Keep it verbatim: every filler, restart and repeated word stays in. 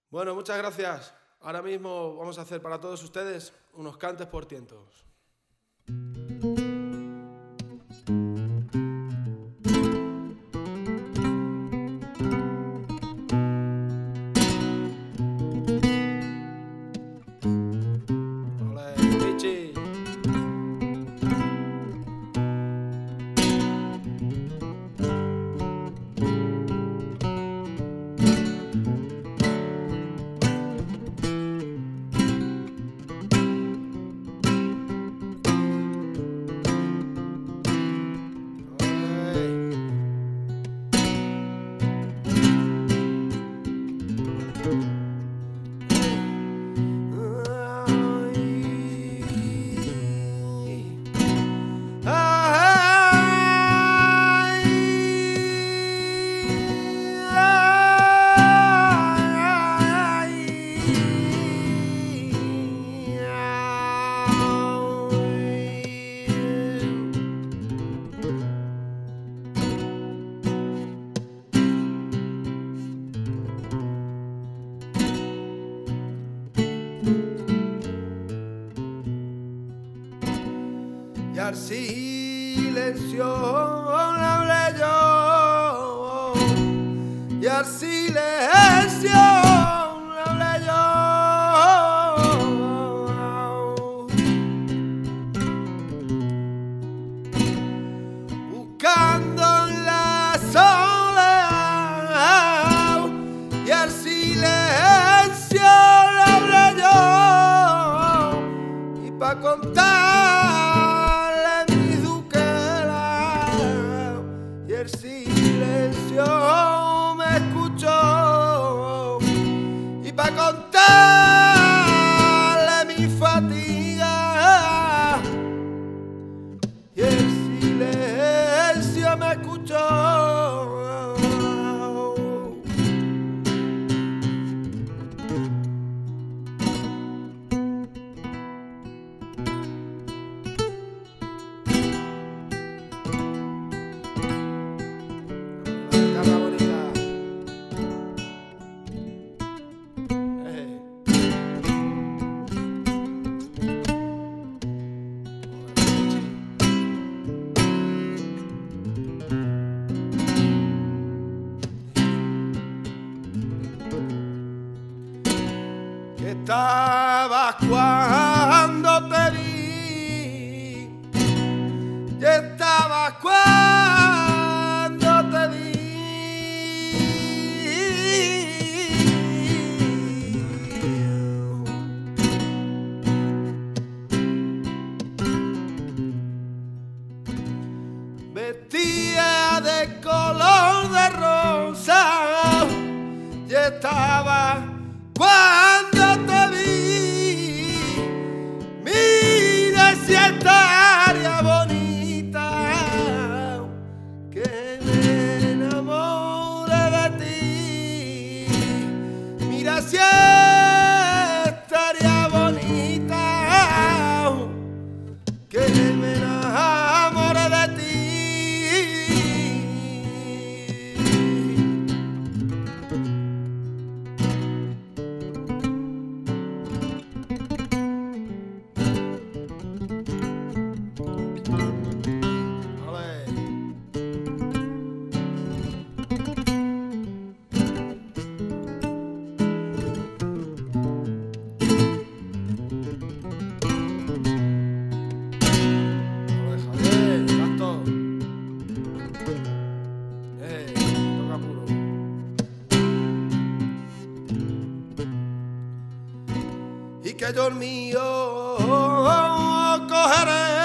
Bueno, muchas gracias. Ahora mismo vamos a hacer para todos ustedes unos cantes por tientos. Ole, Richie. Y al silencio le hablé yo, y al silencio le hablé yo, buscando en la soledad, y al silencio le hablé yo, y pa' contar el silencio me escuchó, y para contarle mi fatiga, y el silencio me escuchó. Que estabas cuando te vi, y estabas cuando te vi, vestía de color de rosa, y estaba cuando te vi. Mira si estaría bonita, que me enamore de ti. Mira si estaría bonita, que me enamore de ti. Y que yo el mío cogeré